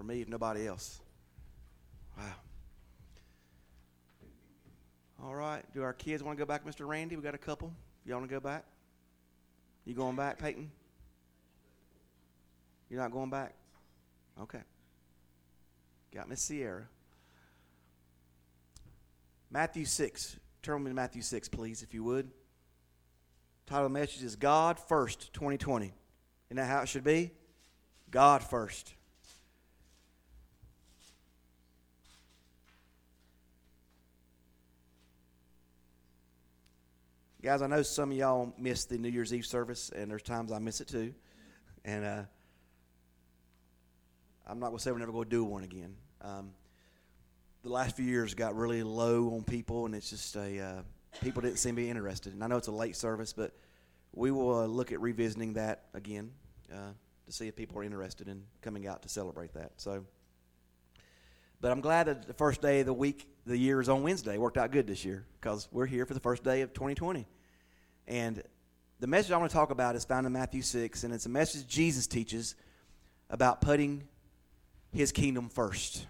for me if nobody else. Wow. All right. Do our kids want to go back, Mr. Randy? We got a couple. Y'all want to go back? You going back, Peyton? You're not going back? Okay. Got Miss Sierra. Matthew 6. Turn me to Matthew 6, please, if you would. Title of the message is God First 2020. Isn't that how it should be? God first. Guys, I know some of y'all missed the New Year's Eve service, and there's times I miss it too. And I'm not going to say we're never going to do one again. The last few years got really low on people, and it's just people didn't seem to be interested. And I know it's a late service, but we will look at revisiting that again to see if people are interested in coming out to celebrate that. But I'm glad that the first day of the week, the year is on Wednesday. It worked out good this year because we're here for the first day of 2020. And the message I want to talk about is found in Matthew 6, and it's a message Jesus teaches about putting his kingdom first.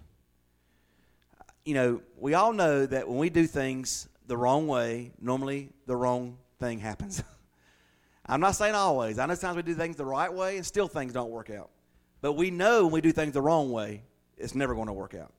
You know, we all know that when we do things the wrong way, normally the wrong thing happens. I'm not saying always. I know sometimes we do things the right way and still things don't work out. But we know when we do things the wrong way, it's never going to work out.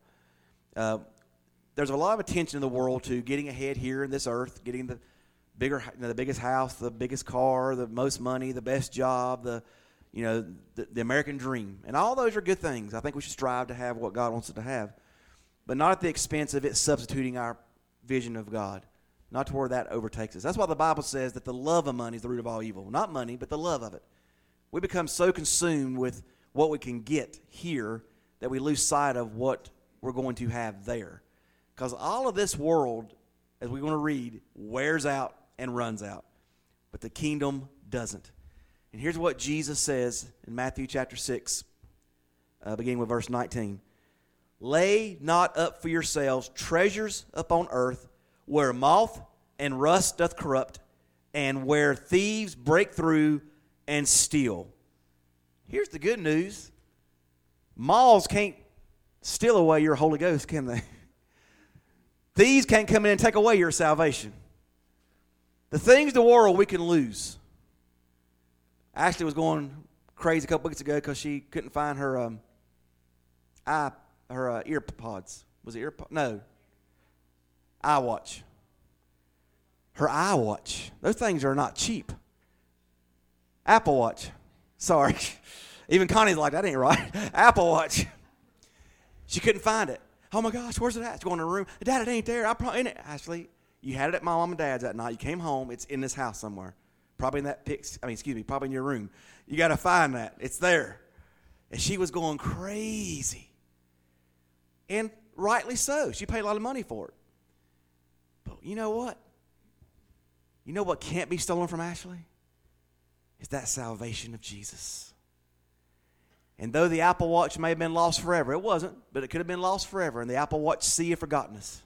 There's a lot of attention in the world to getting ahead here in this earth, getting the biggest house, the biggest car, the most money, the best job, the American dream. And all those are good things. I think we should strive to have what God wants us to have, but not at the expense of it substituting our vision of God, not to where that overtakes us. That's why the Bible says that the love of money is the root of all evil. Not money, but the love of it. We become so consumed with what we can get here that we lose sight of what we're going to have there. Because all of this world, as we're going to read, wears out and runs out. But the kingdom doesn't. And here's what Jesus says in Matthew chapter 6, beginning with verse 19. Lay not up for yourselves treasures upon earth, where moth and rust doth corrupt, and where thieves break through and steal. Here's the good news. Moths can't steal away your Holy Ghost, can they? Thieves can't come in and take away your salvation. The things of the world we can lose. Ashley was going crazy a couple weeks ago because she couldn't find her ear pods. Was it ear pod? No. iWatch. Her iWatch. Those things are not cheap. Apple Watch. Sorry. Even Connie's like, that ain't right. Apple Watch. She couldn't find it. Oh my gosh, where's it at? She's going to the room. Dad, it ain't there. I probably in it. Ashley, you had it at my mom and dad's that night. You came home. It's in this house somewhere. Probably in that probably in your room. You got to find that. It's there. And she was going crazy. And rightly so. She paid a lot of money for it. But you know what? You know what can't be stolen from Ashley? Is that salvation of Jesus. And though the Apple Watch may have been lost forever, it wasn't, but it could have been lost forever, and the Apple Watch sea of forgottenness.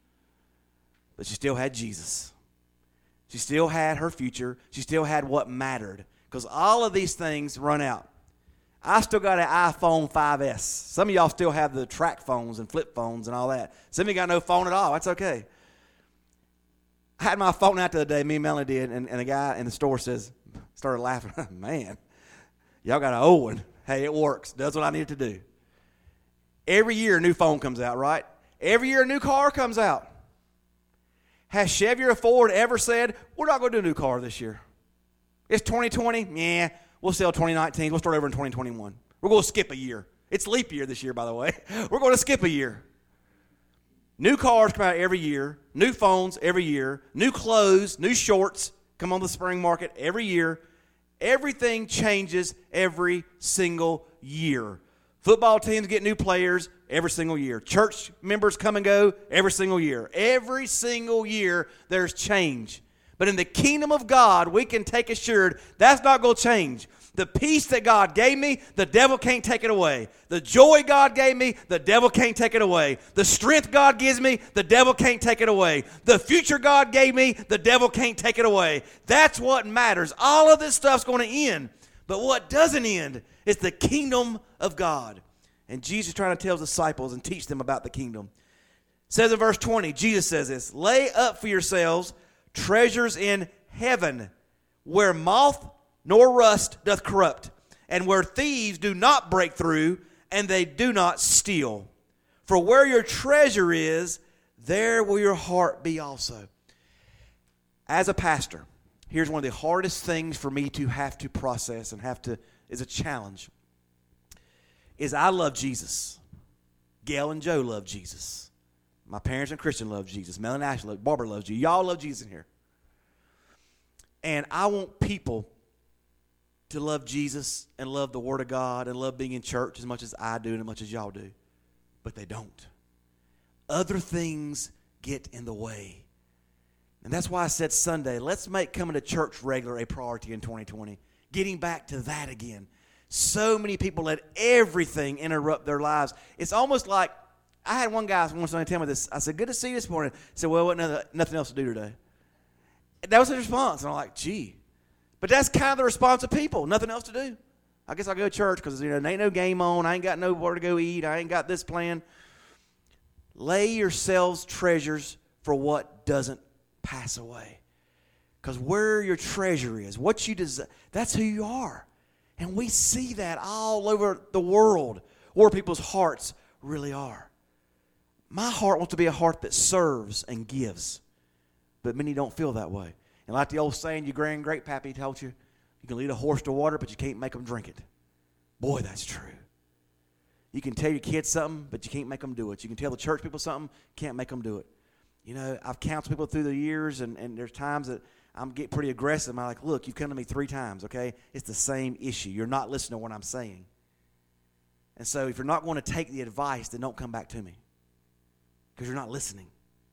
But she still had Jesus. She still had her future. She still had what mattered, because all of these things run out. I still got an iPhone 5S. Some of y'all still have the track phones and flip phones and all that. Some of you got no phone at all. That's okay. I had my phone out the other day, me and Melanie did, and the guy in the store started laughing. Man, y'all got an old one. Hey, it works. Does what I need it to do. Every year a new phone comes out, right? Every year a new car comes out. Has Chevy or Ford ever said, we're not going to do a new car this year? It's 2020. Yeah, we'll sell 2019. We'll start over in 2021. We're going to skip a year. It's leap year this year, by the way. We're going to skip a year. New cars come out every year. New phones every year. New clothes, new shorts come on the spring market every year. Everything changes every single year. Football teams get new players every single year. Church members come and go every single year. Every single year there's change. But in the kingdom of God, we can take assured that's not going to change. The peace that God gave me, the devil can't take it away. The joy God gave me, the devil can't take it away. The strength God gives me, the devil can't take it away. The future God gave me, the devil can't take it away. That's what matters. All of this stuff's going to end. But what doesn't end is the kingdom of God. And Jesus is trying to tell his disciples and teach them about the kingdom. It says in verse 20, Jesus says this, lay up for yourselves treasures in heaven, where moth nor rust doth corrupt, and where thieves do not break through, and they do not steal. For where your treasure is, there will your heart be also. As a pastor, here's one of the hardest things for me to have to process and is a challenge, is I love Jesus. Gail and Joe love Jesus. My parents and Christian love Jesus. Mel and Ashley love, Barbara loves Jesus. Y'all love Jesus in here. And I want people to love Jesus and love the Word of God and love being in church as much as I do and as much as y'all do. But they don't. Other things get in the way. And that's why I said Sunday, let's make coming to church regular a priority in 2020. Getting back to that again. So many people let everything interrupt their lives. It's almost like, I had one guy once tell me this. I said, good to see you this morning. He said, well, nothing else to do today. That was his response. And I'm like, gee. But that's kind of the response of people. Nothing else to do. I guess I'll go to church because there ain't no game on. I ain't got nowhere to go eat. I ain't got this plan. Lay yourselves treasures for what doesn't pass away. Because where your treasure is, what you desire, that's who you are. And we see that all over the world, where people's hearts really are. My heart wants to be a heart that serves and gives. But many don't feel that way. And like the old saying, your grandpappy told you, you can lead a horse to water, but you can't make them drink it. Boy, that's true. You can tell your kids something, but you can't make them do it. You can tell the church people something, can't make them do it. You know, I've counseled people through the years, and there's times that I'm getting pretty aggressive. I'm like, look, you've come to me 3 times, okay? It's the same issue. You're not listening to what I'm saying. And so if you're not going to take the advice, then don't come back to me. Because you're not listening.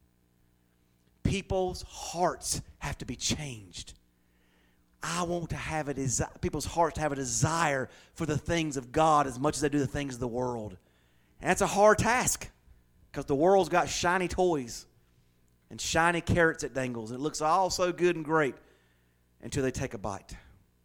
People's hearts have to be changed. I want to have people's hearts to have a desire for the things of God as much as they do the things of the world. And that's a hard task because the world's got shiny toys and shiny carrots it dangles. And it looks all so good and great until they take a bite.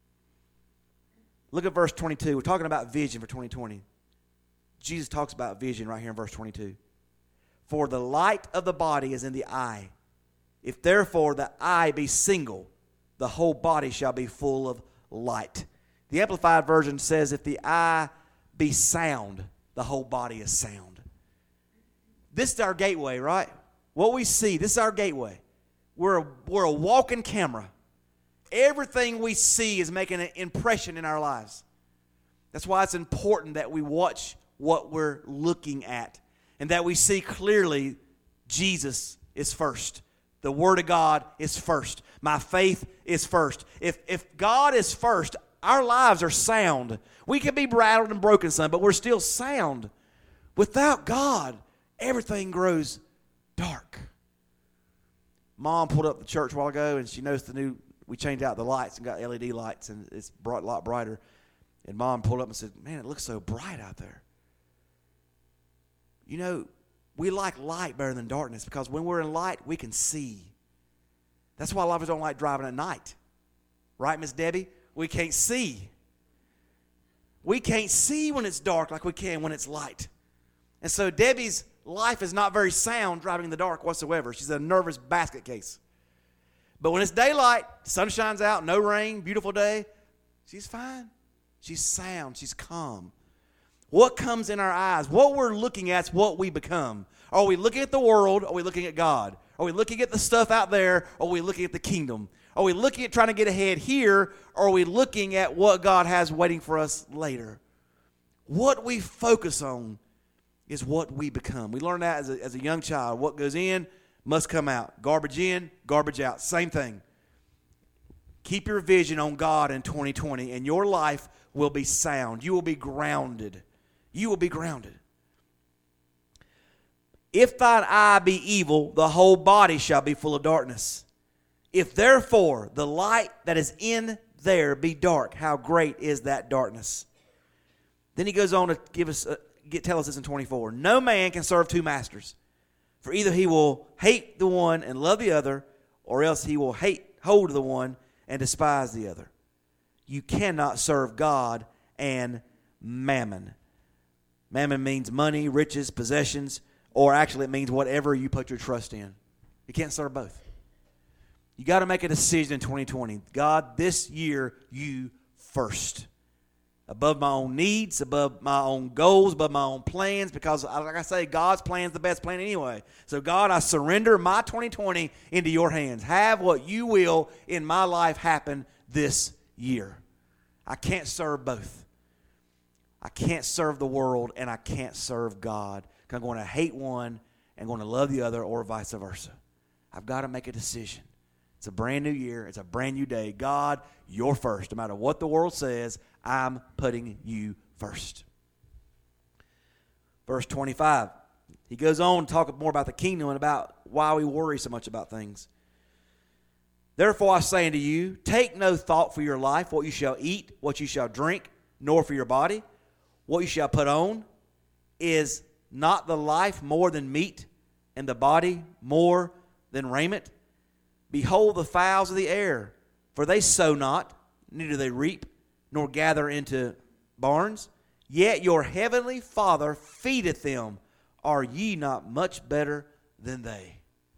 Look at verse 22. We're talking about vision for 2020. Jesus talks about vision right here in verse 22. For the light of the body is in the eye. If therefore the eye be single, the whole body shall be full of light. The Amplified Version says, if the eye be sound, the whole body is sound. This is our gateway, right? What we see, this is our gateway. We're a walking camera. Everything we see is making an impression in our lives. That's why it's important that we watch what we're looking at and that we see clearly Jesus is first. The Word of God is first. My faith is first. If God is first, our lives are sound. We can be rattled and broken some, but we're still sound. Without God, everything grows dark. Mom pulled up the church a while ago, and she noticed we changed out the lights and got LED lights, and it's a lot brighter. And Mom pulled up and said, man, it looks so bright out there. You know, we like light better than darkness because when we're in light, we can see. That's why a lot of us don't like driving at night. Right, Miss Debbie? We can't see. We can't see when it's dark like we can when it's light. And so Debbie's life is not very sound driving in the dark whatsoever. She's a nervous basket case. But when it's daylight, sun shines out, no rain, beautiful day, she's fine. She's sound. She's calm. What comes in our eyes, what we're looking at is what we become. Are we looking at the world? Are we looking at God? Are we looking at the stuff out there? Or are we looking at the kingdom? Are we looking at trying to get ahead here? Or are we looking at what God has waiting for us later? What we focus on is what we become. We learn that as a young child. What goes in must come out. Garbage in, garbage out. Same thing. Keep your vision on God in 2020, and your life will be sound. You will be grounded. You will be grounded. If thine eye be evil, the whole body shall be full of darkness. If therefore the light that is in there be dark, how great is that darkness? Then he goes on to tell us this in 24. No man can serve 2 masters, for either he will hate the one and love the other, or else he will hold the one and despise the other. You cannot serve God and mammon. Mammon means money, riches, possessions, or actually it means whatever you put your trust in. You can't serve both. You got to make a decision in 2020. God, this year, you first. Above my own needs, above my own goals, above my own plans, because like I say, God's plan is the best plan anyway. So God, I surrender my 2020 into your hands. Have what you will in my life happen this year. I can't serve both. I can't serve the world and I can't serve God. I'm going to hate one and going to love the other, or vice versa. I've got to make a decision. It's a brand new year. It's a brand new day. God, you're first. No matter what the world says, I'm putting you first. Verse 25. He goes on to talk more about the kingdom and about why we worry so much about things. Therefore I say unto you, take no thought for your life, what you shall eat, what you shall drink, nor for your body, what you shall put on. Is not the life more than meat, and the body more than raiment? Behold the fowls of the air, for they sow not, neither they reap, nor gather into barns, yet your heavenly Father feedeth them. Are ye not much better than they?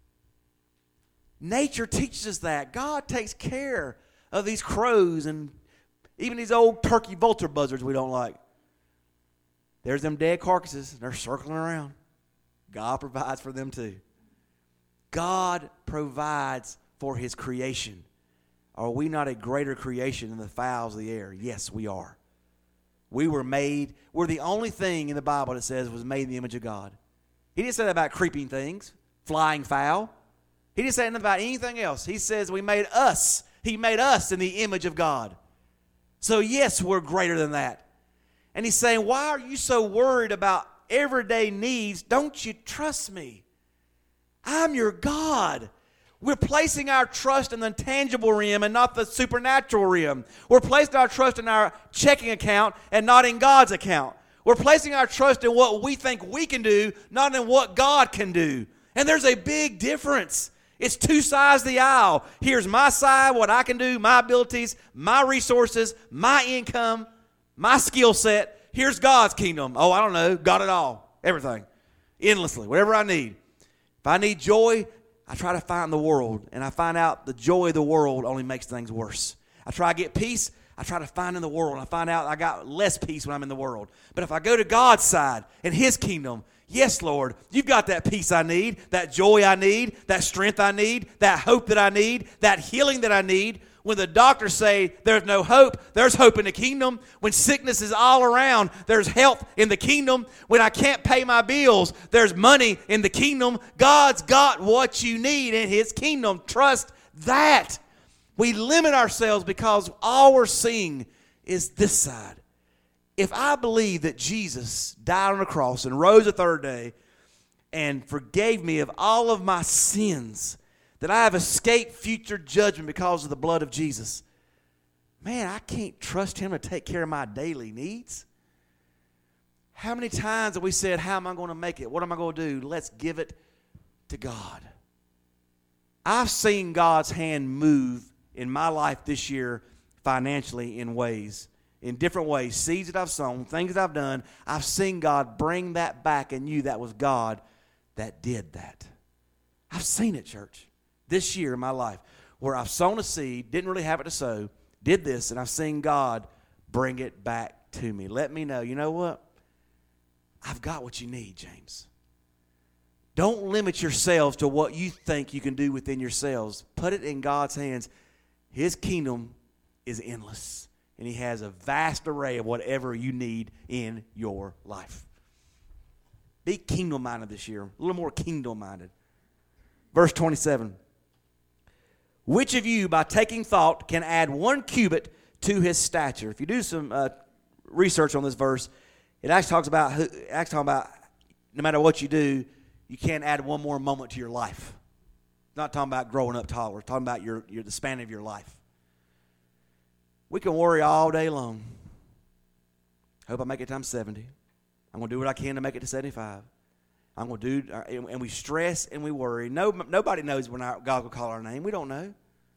Nature teaches us that. God takes care of these crows and even these old turkey vulture buzzards we don't like. There's them dead carcasses. They're circling around. God provides for them too. God provides for his creation. Are we not a greater creation than the fowls of the air? Yes, we are. We were made, we're the only thing in the Bible that says was made in the image of God. He didn't say that about creeping things, flying fowl. He didn't say anything about anything else. He says we made us. He made us in the image of God. So yes, we're greater than that. And he's saying, why are you so worried about everyday needs? Don't you trust me? I'm your God. We're placing our trust in the tangible realm and not the supernatural realm. We're placing our trust in our checking account and not in God's account. We're placing our trust in what we think we can do, not in what God can do. And there's a big difference. It's two sides of the aisle. Here's my side, what I can do, my abilities, my resources, my income, my skill set. Here's God's kingdom. Oh, I don't know. Got it all. Everything. Endlessly. Whatever I need. If I need joy, I try to find the world, and I find out the joy of the world only makes things worse. I try to get peace. I try to find in the world, and I find out I got less peace when I'm in the world. But if I go to God's side and his kingdom, yes, Lord, you've got that peace I need, that joy I need, that strength I need, that hope that I need, that healing that I need. When the doctors say there's no hope, there's hope in the kingdom. When sickness is all around, there's health in the kingdom. When I can't pay my bills, there's money in the kingdom. God's got what you need in his kingdom. Trust that. We limit ourselves because all we're seeing is this side. If I believe that Jesus died on the cross and rose the third day and forgave me of all of my sins, that I have escaped future judgment because of the blood of Jesus, man, I can't trust him to take care of my daily needs. How many times have we said, how am I going to make it? What am I going to do? Let's give it to God. I've seen God's hand move in my life this year financially in different ways. Seeds that I've sown, things that I've done. I've seen God bring that back and knew that was God that did that. I've seen it, church. This year in my life, where I've sown a seed, didn't really have it to sow, did this, and I've seen God bring it back to me. Let me know, you know what? I've got what you need, James. Don't limit yourselves to what you think you can do within yourselves. Put it in God's hands. His kingdom is endless, and he has a vast array of whatever you need in your life. Be kingdom-minded this year, a little more kingdom-minded. Verse 27. Which of you, by taking thought, can add 1 cubit to his stature? If you do some research on this verse, it actually talks about no matter what you do, you can't add one more moment to your life. It's not talking about growing up taller. It's talking about the span of your life. We can worry all day long. Hope I make it to I'm 70. I'm going to do what I can to make it to 75. I'm going to do, and we stress and we worry. Nobody knows when God will call our name. We don't know.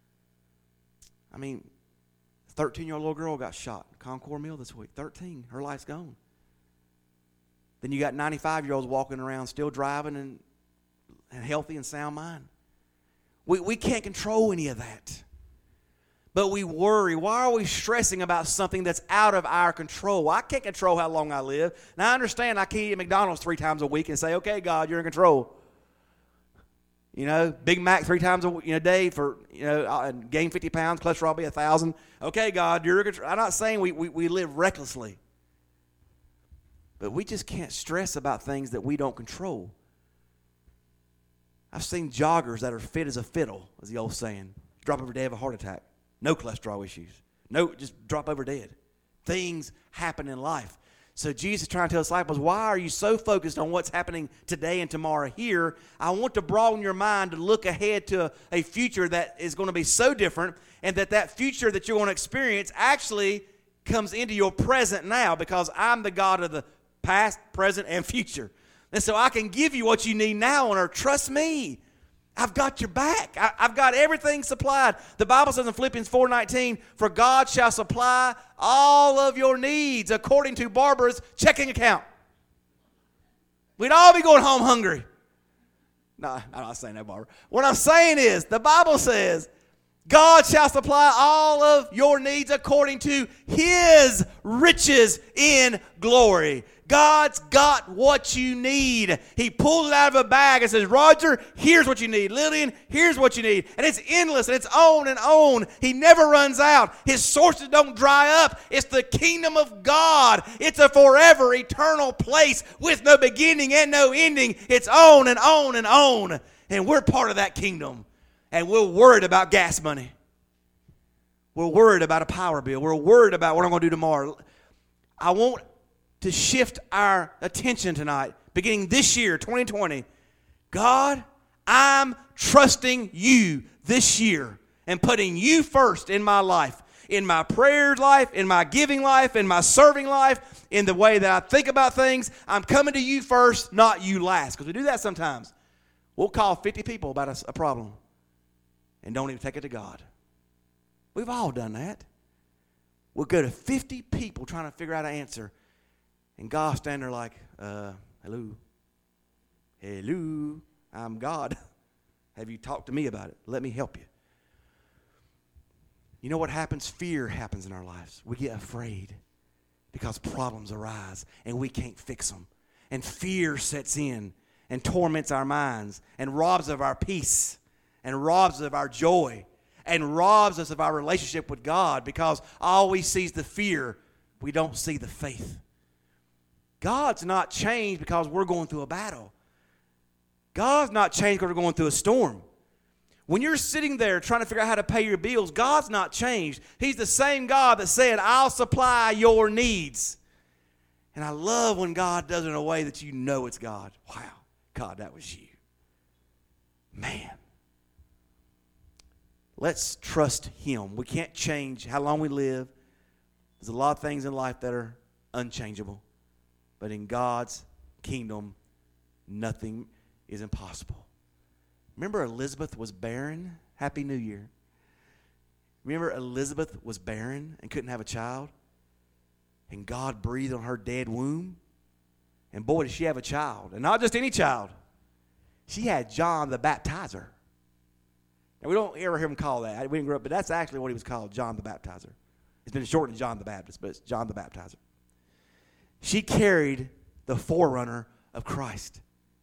I mean, a 13-year-old little girl got shot at Concord Mill this week. 13. Her life's gone. Then you got 95-year-olds walking around still driving and healthy and sound mind. We can't control any of that. But we worry. Why are we stressing about something that's out of our control? Well, I can't control how long I live. Now, I understand I can't eat at McDonald's 3 times a week and say, okay, God, you're in control. You know, Big Mac 3 times a day for, and gain 50 pounds, cholesterol be 1,000. Okay, God, you're in control. I'm not saying we live recklessly. But we just can't stress about things that we don't control. I've seen joggers that are fit as a fiddle, as the old saying. Drop over dead of a heart attack. No cholesterol issues. No, just drop over dead. Things happen in life. So Jesus is trying to tell disciples, why are you so focused on what's happening today and tomorrow here? I want to broaden your mind to look ahead to a future that is going to be so different, and that future that you're going to experience actually comes into your present now, because I'm the God of the past, present, and future. And so I can give you what you need now on earth. Trust me. I've got your back. I've got everything supplied. The Bible says in Philippians 4:19, for God shall supply all of your needs according to Barbara's checking account. We'd all be going home hungry. No, I'm not saying that, Barbara. What I'm saying is, the Bible says, God shall supply all of your needs according to His riches in glory. God's got what you need. He pulls it out of a bag and says, Roger, here's what you need. Lillian, here's what you need. And it's endless, and it's on and on. He never runs out. His sources don't dry up. It's the kingdom of God. It's a forever, eternal place with no beginning and no ending. It's on and on and on. And we're part of that kingdom. And we're worried about gas money. We're worried about a power bill. We're worried about what I'm going to do tomorrow. I want to shift our attention tonight, beginning this year, 2020. God, I'm trusting you this year and putting you first in my life, in my prayer life, in my giving life, in my serving life, in the way that I think about things. I'm coming to you first, not you last, because we do that sometimes. We'll call 50 people about a problem and don't even take it to God. We've all done that. We'll go to 50 people trying to figure out an answer. And God standing there like, hello, I'm God. Have you talked to me about it? Let me help you. You know what happens? Fear happens in our lives. We get afraid because problems arise and we can't fix them. And fear sets in and torments our minds and robs us of our peace and robs us of our joy and robs us of our relationship with God, because all we see is the fear. We don't see the faith. God's not changed because we're going through a battle. God's not changed because we're going through a storm. When you're sitting there trying to figure out how to pay your bills, God's not changed. He's the same God that said, I'll supply your needs. And I love when God does it in a way that you know it's God. Wow, God, that was you. Man. Let's trust Him. We can't change how long we live. There's a lot of things in life that are unchangeable. But in God's kingdom, nothing is impossible. Remember Elizabeth was barren? Happy New Year. Remember Elizabeth was barren and couldn't have a child? And God breathed on her dead womb? And boy, did she have a child. And not just any child. She had John the Baptizer. Now, we don't ever hear him call that. We didn't grow up, but that's actually what he was called, John the Baptizer. It's been shortened to John the Baptist, but it's John the Baptizer. She carried the forerunner of Christ.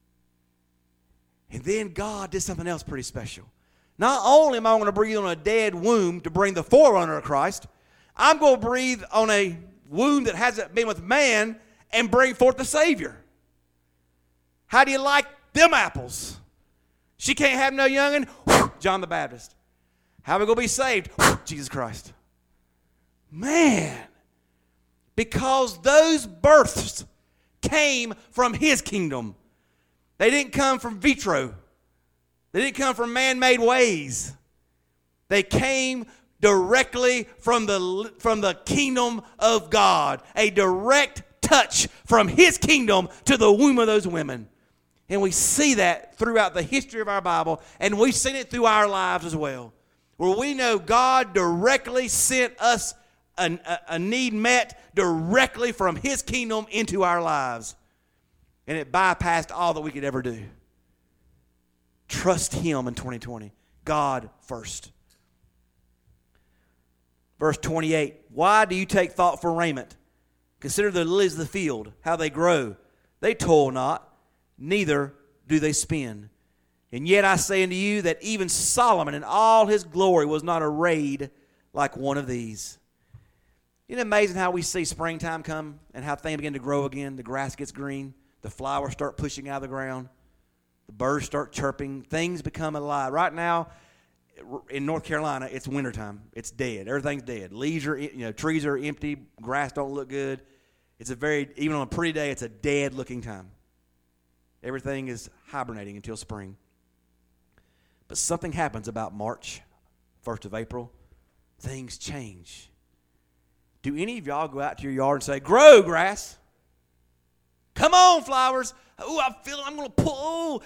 And then God did something else pretty special. Not only am I going to breathe on a dead womb to bring the forerunner of Christ, I'm going to breathe on a womb that hasn't been with man and bring forth the Savior. How do you like them apples? She can't have no youngin', John the Baptist. How are we going to be saved? Jesus Christ. Man. Because those births came from His kingdom. They didn't come from vitro. They didn't come from man-made ways. They came directly from the kingdom of God. A direct touch from His kingdom to the womb of those women. And we see that throughout the history of our Bible, and we've seen it through our lives as well, where we know God directly sent us a need met directly from His kingdom into our lives. and it bypassed all that we could ever do. Trust Him in 2020. God first. Verse 28, why do you take thought for raiment? Consider the lilies of the field, how they grow. They toil not, neither do they spin. And yet I say unto you that even Solomon in all his glory was not arrayed like one of these. Isn't it amazing how we see springtime come and how things begin to grow again? The grass gets green. The flowers start pushing out of the ground. The birds start chirping. Things become alive. Right now, in North Carolina, it's wintertime. It's dead. Everything's dead. Leaves are, trees are empty. Grass don't look good. Even on a pretty day, it's a dead-looking time. Everything is hibernating until spring. But something happens about March, 1st of April. Things change. Do any of y'all go out to your yard and say, grow, grass? Come on, flowers. Oh, I feel it. I'm going to pull.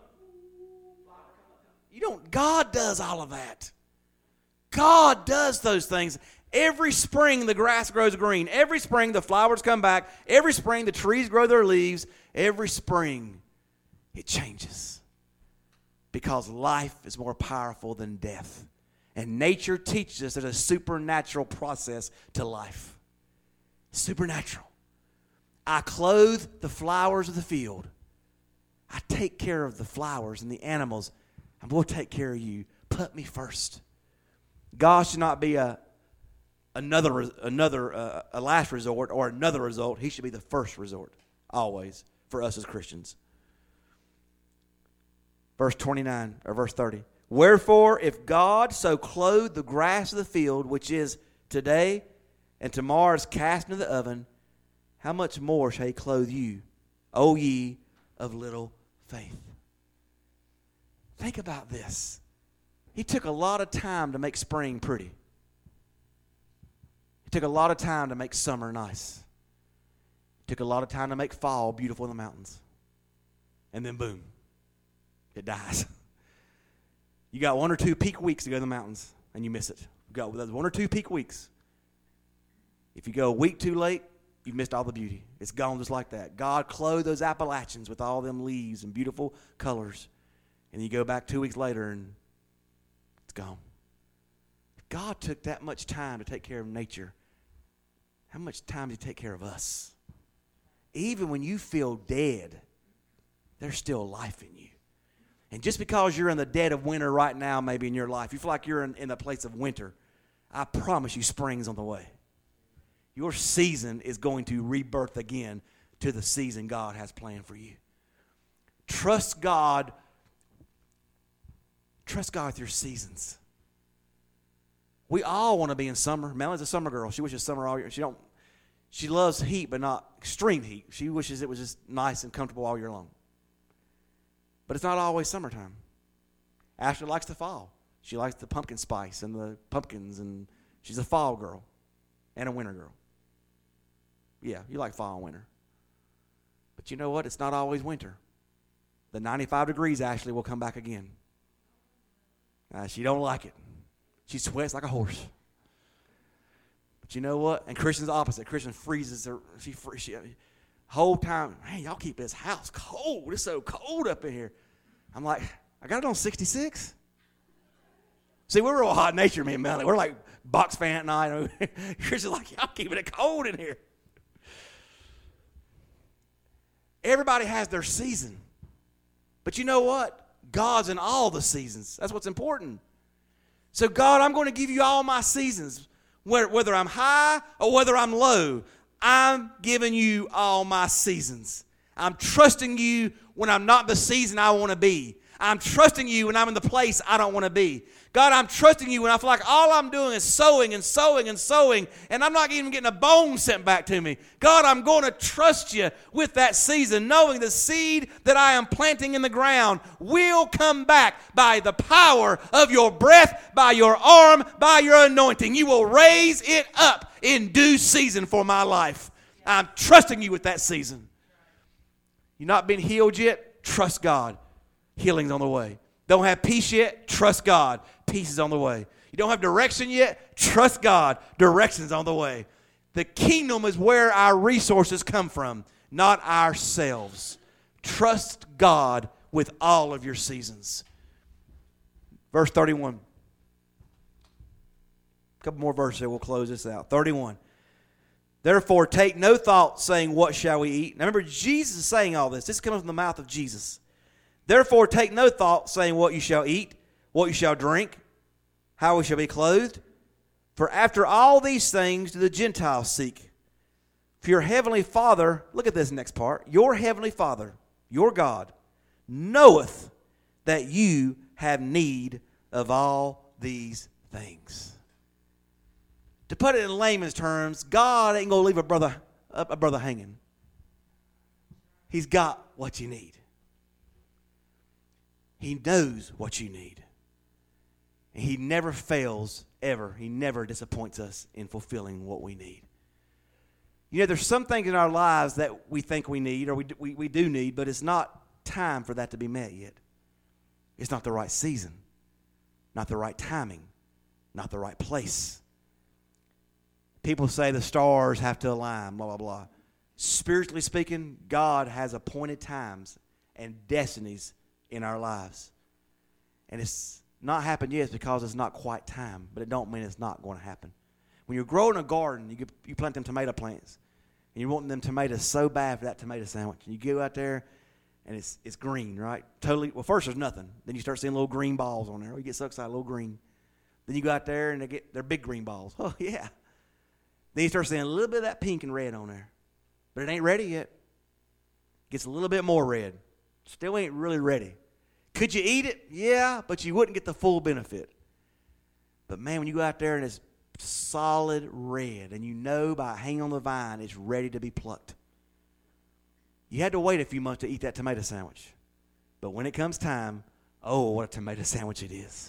You don't. God does all of that. God does those things. Every spring the grass grows green. Every spring the flowers come back. Every spring the trees grow their leaves. Every spring it changes. Because life is more powerful than death. And nature teaches us there's a supernatural process to life. Supernatural. I clothe the flowers of the field. I take care of the flowers and the animals. I'm going to take care of you. Put me first. God should not be a last resort or another result. He should be the first resort, always, for us as Christians. Verse 29, or verse 30. Wherefore, if God so clothe the grass of the field, which is today and tomorrow is cast into the oven, how much more shall He clothe you, O ye of little faith? Think about this. He took a lot of time to make spring pretty. He took a lot of time to make summer nice. He took a lot of time to make fall beautiful in the mountains. And then boom, it dies. You got 1 or 2 peak weeks to go to the mountains, and you miss it. You got 1 or 2 peak weeks. If you go a week too late, you've missed all the beauty. It's gone just like that. God clothed those Appalachians with all them leaves and beautiful colors. And you go back 2 weeks later, and it's gone. If God took that much time to take care of nature, how much time did He take care of us? Even when you feel dead, there's still life in you. And just because you're in the dead of winter right now, maybe in your life, you feel like you're in the place of winter, I promise you spring's on the way. Your season is going to rebirth again to the season God has planned for you. Trust God. Trust God with your seasons. We all want to be in summer. Melanie's a summer girl. She wishes summer all year. She loves heat, but not extreme heat. She wishes it was just nice and comfortable all year long. But it's not always summertime. Ashley likes the fall. She likes the pumpkin spice and the pumpkins, and she's a fall girl and a winter girl. Yeah, you like fall and winter. But you know what? It's not always winter. The 95 degrees, Ashley, will come back again. She don't like it. She sweats like a horse. But you know what? And Christian's the opposite. Christian freezes her. She whole time, man, y'all keep this house cold. It's so cold up in here. I'm like, I got it on 66. See, we're real hot nature, me and Melanie. We're like box fan at night. Christian's like, y'all keeping it cold in here. Everybody has their season. But you know what? God's in all the seasons. That's what's important. So, God, I'm going to give you all my seasons. Whether I'm high or whether I'm low, I'm giving you all my seasons. I'm trusting you when I'm not the season I want to be. I'm trusting you when I'm in the place I don't want to be. God, I'm trusting you when I feel like all I'm doing is sowing and sowing and sowing, and I'm not even getting a bone sent back to me. God, I'm going to trust you with that season, knowing the seed that I am planting in the ground will come back by the power of your breath, by your arm, by your anointing. You will raise it up in due season for my life. I'm trusting you with that season. You've not been healed yet? Trust God. Healing's on the way. Don't have peace yet? Trust God. Peace is on the way. You don't have direction yet? Trust God. Direction's on the way. The kingdom is where our resources come from, not ourselves. Trust God with all of your seasons. Verse 31. A couple more verses there. We'll close this out. 31. Therefore, take no thought, saying, what shall we eat? Now remember, Jesus is saying all this. This comes from the mouth of Jesus. Therefore, take no thought, saying, what you shall eat, what you shall drink, how we shall be clothed. For after all these things do the Gentiles seek. For your heavenly Father, look at this next part, your heavenly Father, your God, knoweth that you have need of all these things. To put it in layman's terms, God ain't going to leave a brother hanging. He's got what you need. He knows what you need. And He never fails, ever. He never disappoints us in fulfilling what we need. You know, there's some things in our lives that we think we need, or we do need, but it's not time for that to be met yet. It's not the right season, not the right timing, not the right place. People say the stars have to align, blah, blah, blah. Spiritually speaking, God has appointed times and destinies in our lives. And it's not happened yet because it's not quite time, but it don't mean it's not going to happen. When you're growing a garden, you plant them tomato plants, and you want them tomatoes so bad for that tomato sandwich. And you go out there, and it's green, right? Totally. Well, first there's nothing. Then you start seeing little green balls on there. Oh, you get so excited, little green. Then you go out there, and they're big green balls. Oh, yeah. Then you start seeing a little bit of that pink and red on there. But it ain't ready yet. Gets a little bit more red. Still ain't really ready. Could you eat it? Yeah, but you wouldn't get the full benefit. But man, when you go out there and it's solid red, and you know by hanging on the vine it's ready to be plucked. You had to wait a few months to eat that tomato sandwich. But when it comes time, oh, what a tomato sandwich it is.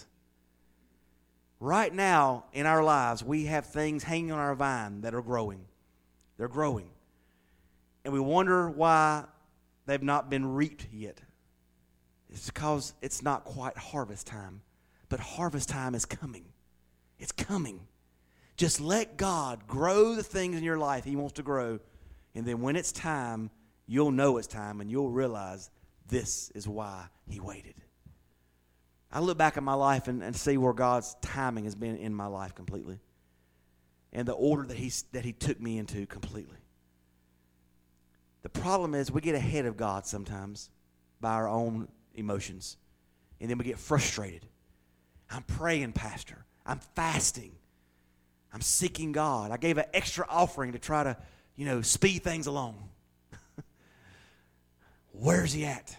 Right now in our lives, we have things hanging on our vine that are growing. They're growing. And we wonder why they've not been reaped yet. It's because it's not quite harvest time. But harvest time is coming. It's coming. Just let God grow the things in your life He wants to grow. And then when it's time, you'll know it's time, and you'll realize this is why He waited. I look back at my life and see where God's timing has been in my life completely. And the order that He took me into completely. The problem is we get ahead of God sometimes by our own emotions. And then we get frustrated. I'm praying, Pastor. I'm fasting. I'm seeking God. I gave an extra offering to try to, speed things along. Where's He at?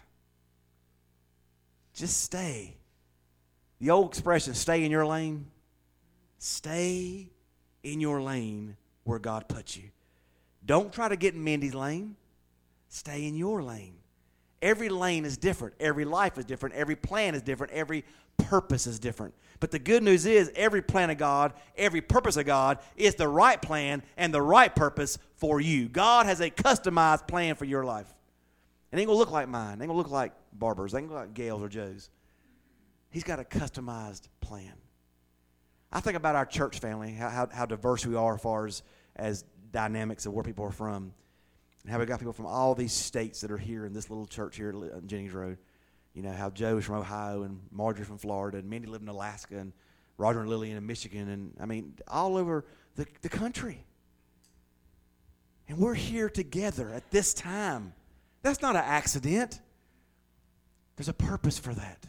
Just stay. The old expression, stay in your lane. Stay in your lane where God puts you. Don't try to get in Mindy's lane. Stay in your lane. Every lane is different. Every life is different. Every plan is different. Every purpose is different. But the good news is every plan of God, every purpose of God is the right plan and the right purpose for you. God has a customized plan for your life. It ain't going to look like mine. It ain't going to look like Barbara's. It ain't going to look like Gail's or Joe's. He's got a customized plan. I think about our church family, how diverse we are as far as dynamics of where people are from. And how we got people from all these states that are here in this little church here at Jennings Road. You know, how Joe's from Ohio and Marjorie's from Florida and Mindy lived in Alaska and Roger and Lillian in Michigan and, all over the country. And we're here together at this time. That's not an accident. There's a purpose for that.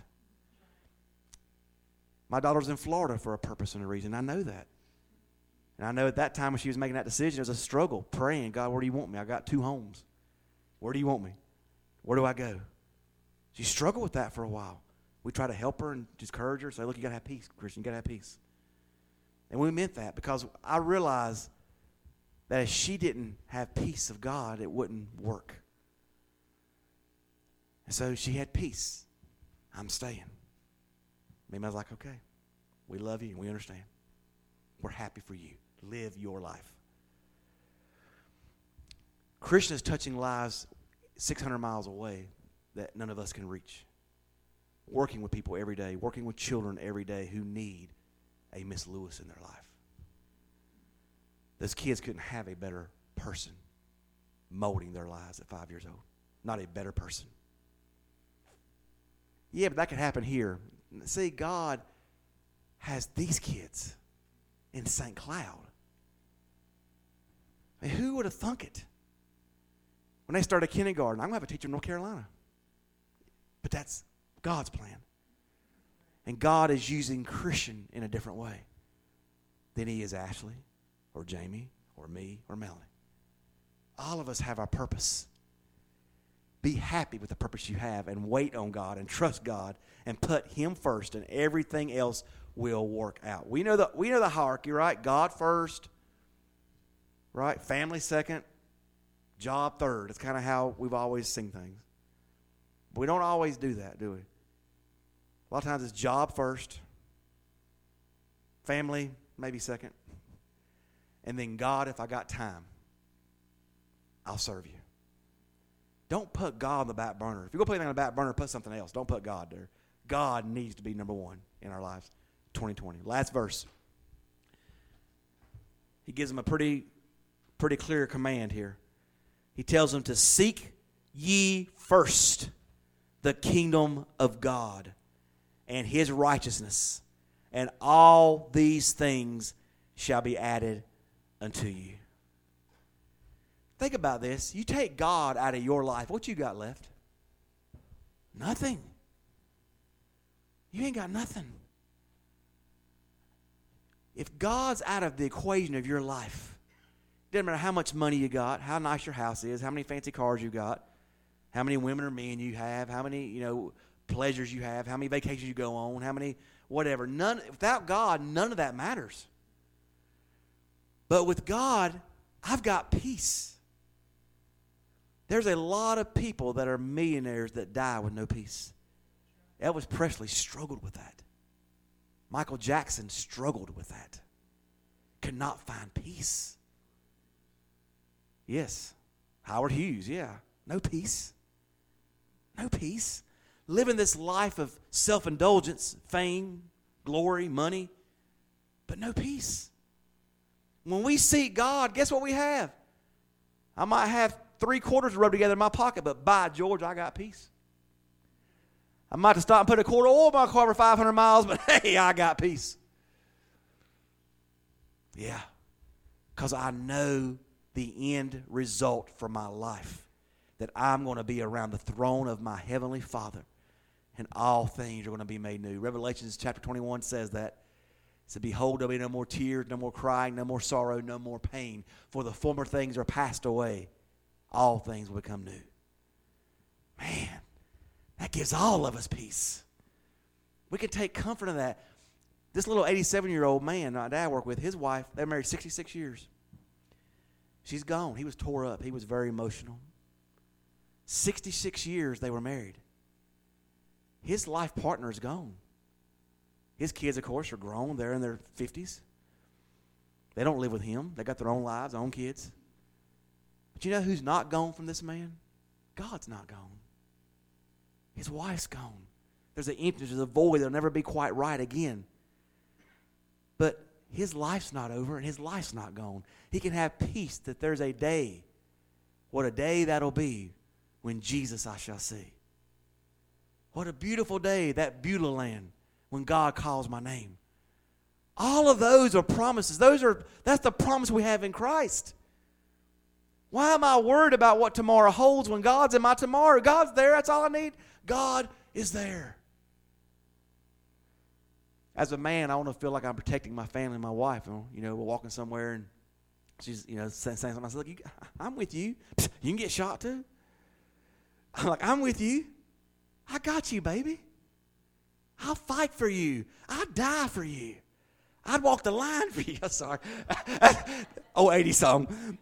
My daughter's in Florida for a purpose and a reason. I know that. And I know at that time when she was making that decision, it was a struggle, praying, God, where do you want me? I got 2 homes. Where do you want me? Where do I go? She struggled with that for a while. We try to help her and just encourage her, say, look, you got to have peace, Christian, you got to have peace. And we meant that because I realized that if she didn't have peace of God, it wouldn't work. And so she had peace. I'm staying. Maybe I was like, okay, we love you and we understand. We're happy for you. Live your life. Christian is touching lives 600 miles away that none of us can reach. Working with people every day, working with children every day who need a Miss Lewis in their life. Those kids couldn't have a better person molding their lives at 5 years old. Not a better person. Yeah, but that could happen here. See, God has these kids in St. Cloud. I mean, who would have thunk it? When they started kindergarten, I'm going to have a teacher in North Carolina. But that's God's plan. And God is using Christian in a different way than he is Ashley or Jamie or me or Melanie. All of us have our purpose. Be happy with the purpose you have and wait on God and trust God and put him first, and everything else will work out. We know the hierarchy, right? God first, right? Family second, job third. It's kind of how we've always seen things. But we don't always do that, do we? A lot of times it's job first, family maybe second, and then God, if I got time, I'll serve you. Don't put God on the back burner. If you're going to put anything on the back burner, put something else. Don't put God there. God needs to be number one in our lives. 2020. Last verse. He gives them a pretty clear command here. He tells them to seek ye first the kingdom of God and his righteousness, and all these things shall be added unto you. Think about this. You take God out of your life, what you got left? Nothing. You ain't got nothing. If God's out of the equation of your life, it doesn't matter how much money you got, how nice your house is, how many fancy cars you got, how many women or men you have, how many, pleasures you have, how many vacations you go on, how many whatever. Without God, none of that matters. But with God, I've got peace. There's a lot of people that are millionaires that die with no peace. Elvis Presley struggled with that. Michael Jackson struggled with that. Could not find peace. Yes. Howard Hughes, yeah. No peace. No peace. Living this life of self-indulgence, fame, glory, money, but no peace. When we seek God, guess what we have? I might have 3 quarters rubbed together in my pocket, but by George, I got peace. I might have to stop and put a quart of oil in my car for 500 miles, but hey, I got peace. Yeah, because I know the end result for my life, that I'm going to be around the throne of my heavenly Father, and all things are going to be made new. Revelations chapter 21 says that. It said, behold, there will be no more tears, no more crying, no more sorrow, no more pain, for the former things are passed away. All things will become new. Man, that gives all of us peace. We can take comfort in that. This little 87-year-old man my dad worked with, his wife, they were married 66 years. She's gone. He was tore up. He was very emotional. 66 years they were married. His life partner is gone. His kids, of course, are grown. They're in their 50s. They don't live with him. They got their own lives, own kids. But you know who's not gone from this man? God's not gone. His wife's gone. There's an emptiness, there's a void that'll never be quite right again. But his life's not over and his life's not gone. He can have peace that there's a day. What a day that'll be when Jesus I shall see. What a beautiful day, that Beulah land, when God calls my name. All of those are promises. That's the promise we have in Christ. Why am I worried about what tomorrow holds when God's in my tomorrow? God's there. That's all I need. God is there. As a man, I want to feel like I'm protecting my family and my wife. We're walking somewhere and she's, saying something. I said, look, I'm with you. You can get shot too. I'm like, I'm with you. I got you, baby. I'll fight for you. I'd die for you. I'd walk the line for you. Sorry. 80 song.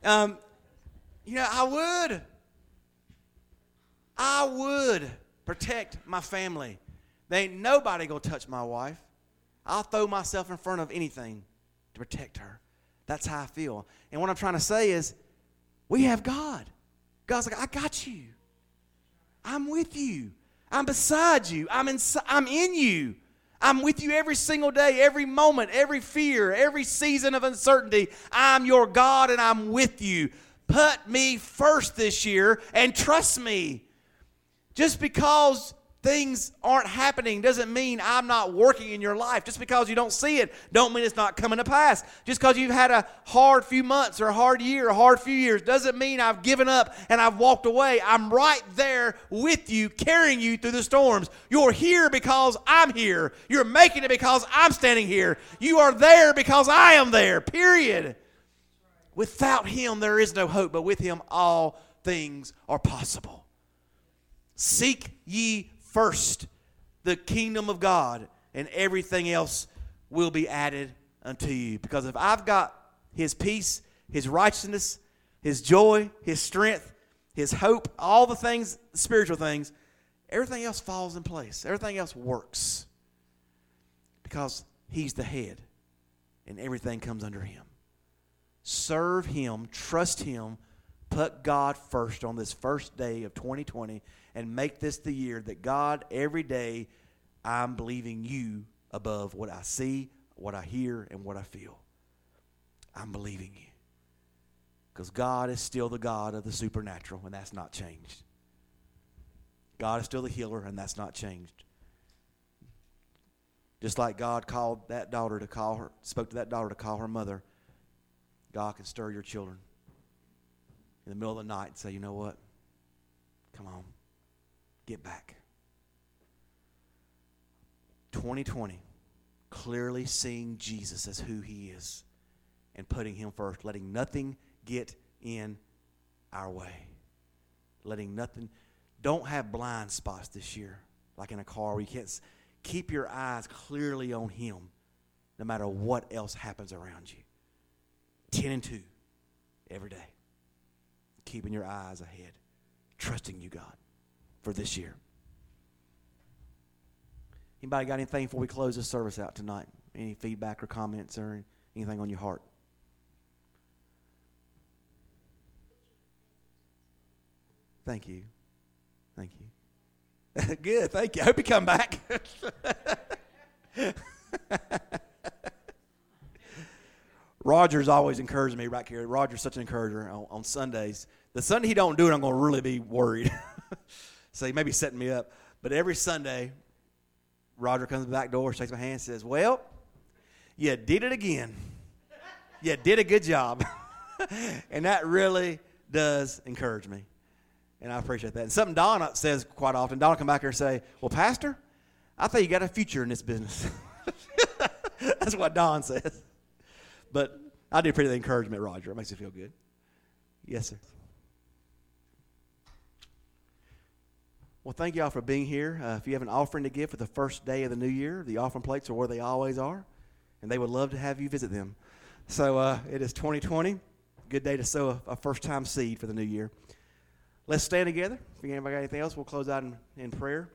I would protect my family. There ain't nobody going to touch my wife. I'll throw myself in front of anything to protect her. That's how I feel. And what I'm trying to say is, we have God. God's like, I got you. I'm with you. I'm beside you. I'm in you. I'm with you every single day, every moment, every fear, every season of uncertainty. I'm your God and I'm with you. Put me first this year and trust me. Just because things aren't happening doesn't mean I'm not working in your life. Just because you don't see it don't mean it's not coming to pass. Just because you've had a hard few months or a hard year, or a hard few years, doesn't mean I've given up and I've walked away. I'm right there with you, carrying you through the storms. You're here because I'm here. You're making it because I'm standing here. You are there because I am there, period. Without him, there is no hope, but with him, all things are possible. Seek ye first the kingdom of God, and everything else will be added unto you. Because if I've got his peace, his righteousness, his joy, his strength, his hope, all the things, spiritual things, everything else falls in place. Everything else works. Because he's the head, and everything comes under him. Serve him, trust him, put God first on this first day of 2020, and make this the year that God, every day, I'm believing you above what I see, what I hear, and what I feel. I'm believing you. Because God is still the God of the supernatural, and that's not changed. God is still the healer, and that's not changed. Just like God called that daughter to call her, spoke to that daughter to call her mother, God can stir your children in the middle of the night and say, you know what? Come on. Get back. 2020, clearly seeing Jesus as who he is and putting him first, letting nothing get in our way. Letting nothing, don't have blind spots this year, like in a car where you can't, keep your eyes clearly on him no matter what else happens around you. 10 and 2 every day. Keeping your eyes ahead. Trusting you, God, for this year. Anybody got anything before we close this service out tonight? Any feedback or comments or anything on your heart? Thank you. Thank you. Good, thank you. I hope you come back. Roger's always encouraged me back here. Roger's such an encourager on Sundays. The Sunday he don't do it, I'm going to really be worried. So he may be setting me up. But every Sunday, Roger comes to the back door, shakes my hand, and says, well, you did it again. You did a good job. And that really does encourage me. And I appreciate that. And something Donna says quite often, Donna come back here and say, well, Pastor, I think you got a future in this business. That's what Don says. But I do appreciate the encouragement, Roger. It makes me feel good. Yes, sir. Well, thank you all for being here. If you have an offering to give for the first day of the new year, the offering plates are where they always are, and they would love to have you visit them. So it is 2020. Good day to sow a first-time seed for the new year. Let's stand together. If anybody got anything else, we'll close out in prayer.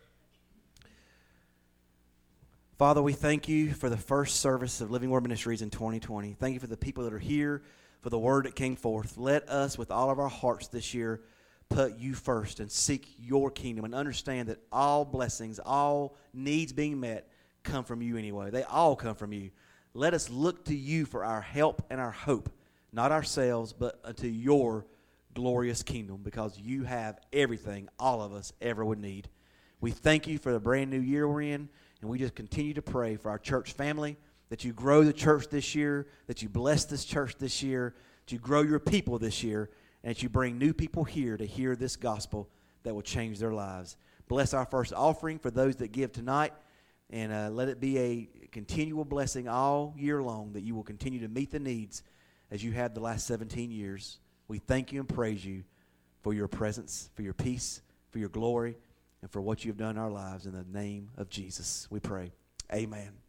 Father, we thank you for the first service of Living Word Ministries in 2020. Thank you for the people that are here, for the word that came forth. Let us, with all of our hearts this year, put you first and seek your kingdom and understand that all blessings, all needs being met come from you anyway. They all come from you. Let us look to you for our help and our hope, not ourselves, but unto your glorious kingdom, because you have everything all of us ever would need. We thank you for the brand new year we're in, and we just continue to pray for our church family, that you grow the church this year, that you bless this church this year, that you grow your people this year, and that you bring new people here to hear this gospel that will change their lives. Bless our first offering for those that give tonight, and let it be a continual blessing all year long, that you will continue to meet the needs as you have the last 17 years. We thank you and praise you for your presence, for your peace, for your glory, and for what you've done in our lives. In the name of Jesus, we pray. Amen.